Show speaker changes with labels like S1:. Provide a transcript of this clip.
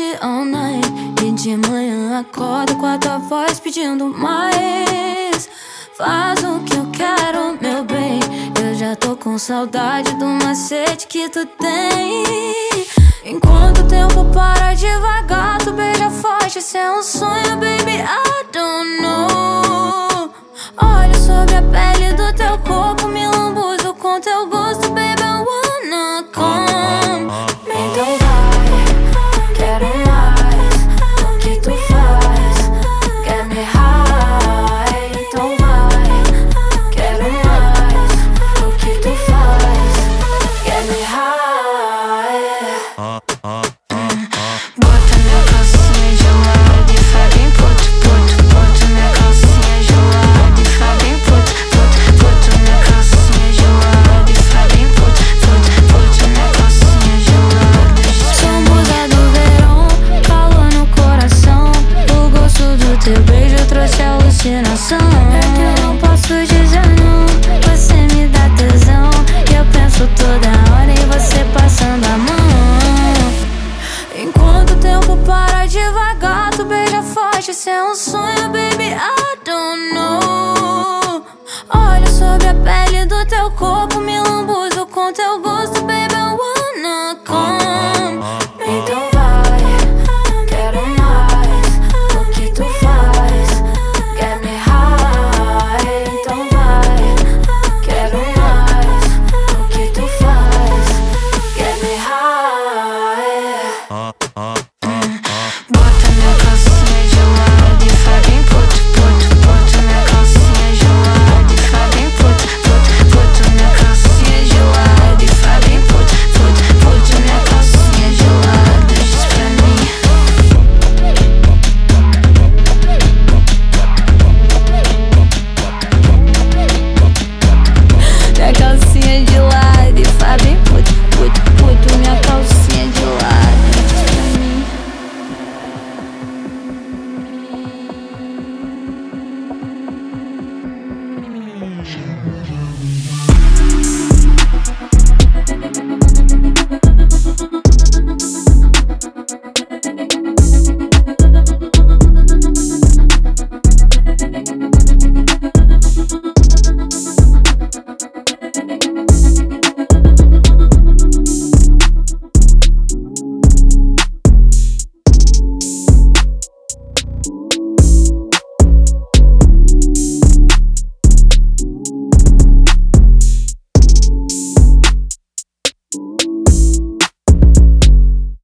S1: all night. E de manhã acordo com a tua voz pedindo mais. Faz o que eu quero, meu bem. Eu já tô com saudade do macete que tu tem. Enquanto o tempo para devagar, tu beija forte, isso é um sonho, baby, I don't know. Olho sobre a pele do teu corpo, me lambuzo com teu gosto, baby, I wanna come. Então vai, quero mais. O que tu faz, quer me high. Então vai, quero mais. O que tu faz, quer me high. Bota minha calcinha gelada e faz bem puto, puto. Bota minha calcinha gelada e faz bem puto, puto. Bota minha calcinha gelada e faz bem puto, puto. Bota minha calcinha gelada. Sou musa do verão, calor no coração. O gosto do teu beijo trouxe alucinação. É que eu não posso dizer não, você me dá tesão. E eu penso toda hora em você passando a mão. Enquanto o tempo para devagar, tu beija forte, isso é um sonho, baby, I don't know. Olho sobre a pele do teu corpo, me lambuzo com teu gosto, baby, I wanna come. Então vai, quero mais. O que tu faz, quer me high. Então vai, quero mais. O que tu faz, quer me high. Bota minha calcinha gelada e faz bem puto, puto. Bota minha calcinha gelada e faz bem puto, puto. Bota minha calcinha gelada e faz bem puto, puto. Bota minha calcinha gelada, diz pra mim. Minha calcinha gelada e faz bem puto, puto, puto. Minha calcinha gelada, diz pra mim.